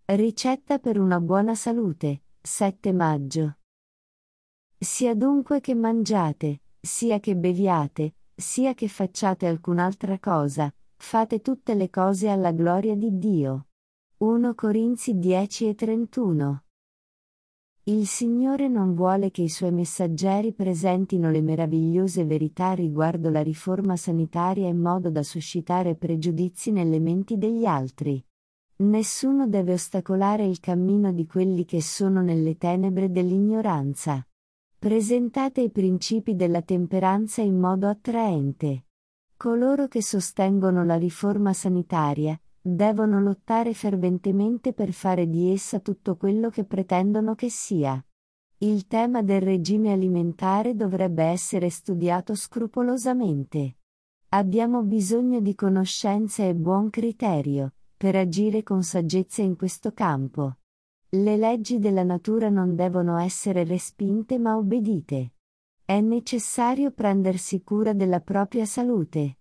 Ricetta per una buona salute, 7 maggio. Sia dunque che mangiate, sia che beviate, sia che facciate alcun'altra cosa, fate tutte le cose alla gloria di Dio. 1 Corinzi 10:31. Il Signore non vuole che i Suoi messaggeri presentino le meravigliose verità riguardo la riforma sanitaria in modo da suscitare pregiudizi nelle menti degli altri. Nessuno deve ostacolare il cammino di quelli che sono nelle tenebre dell'ignoranza. Presentate i principi della temperanza in modo attraente. Coloro che sostengono la riforma sanitaria devono lottare ferventemente per fare di essa tutto quello che pretendono che sia. Il tema del regime alimentare dovrebbe essere studiato scrupolosamente. Abbiamo bisogno di conoscenza e buon criterio per agire con saggezza in questo campo. Le leggi della natura non devono essere respinte ma obbedite. È necessario prendersi cura della propria salute.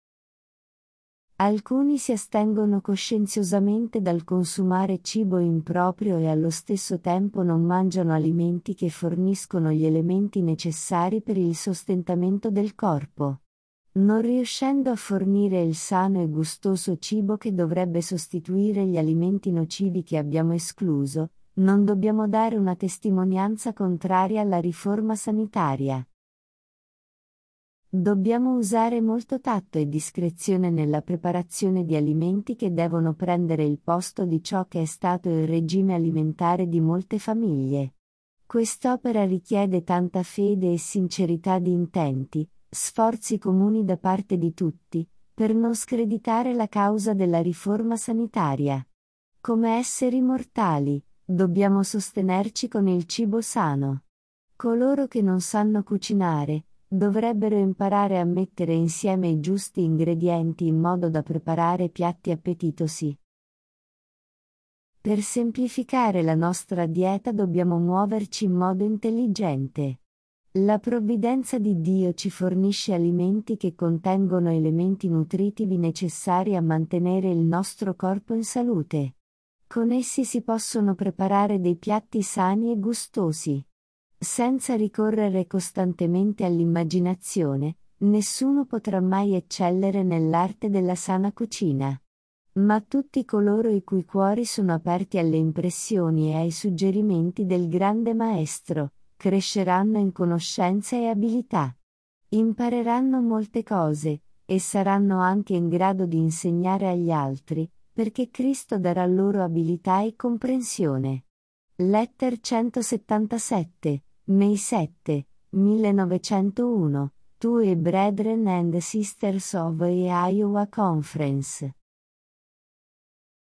Alcuni si astengono coscienziosamente dal consumare cibo improprio e allo stesso tempo non mangiano alimenti che forniscono gli elementi necessari per il sostentamento del corpo. Non riuscendo a fornire il sano e gustoso cibo che dovrebbe sostituire gli alimenti nocivi che abbiamo escluso, non dobbiamo dare una testimonianza contraria alla riforma sanitaria. Dobbiamo usare molto tatto e discrezione nella preparazione di alimenti che devono prendere il posto di ciò che è stato il regime alimentare di molte famiglie. Quest'opera richiede tanta fede e sincerità di intenti, sforzi comuni da parte di tutti, per non screditare la causa della riforma sanitaria. Come esseri mortali, dobbiamo sostenerci con il cibo sano. Coloro che non sanno cucinare dovrebbero imparare a mettere insieme i giusti ingredienti in modo da preparare piatti appetitosi. Per semplificare la nostra dieta dobbiamo muoverci in modo intelligente. La provvidenza di Dio ci fornisce alimenti che contengono elementi nutritivi necessari a mantenere il nostro corpo in salute. Con essi si possono preparare dei piatti sani e gustosi. Senza ricorrere costantemente all'immaginazione, nessuno potrà mai eccellere nell'arte della sana cucina. Ma tutti coloro i cui cuori sono aperti alle impressioni e ai suggerimenti del grande maestro, cresceranno in conoscenza e abilità. Impareranno molte cose, e saranno anche in grado di insegnare agli altri, perché Cristo darà loro abilità e comprensione. Letter 177, May 7, 1901, To a Brethren and Sisters of the Iowa Conference.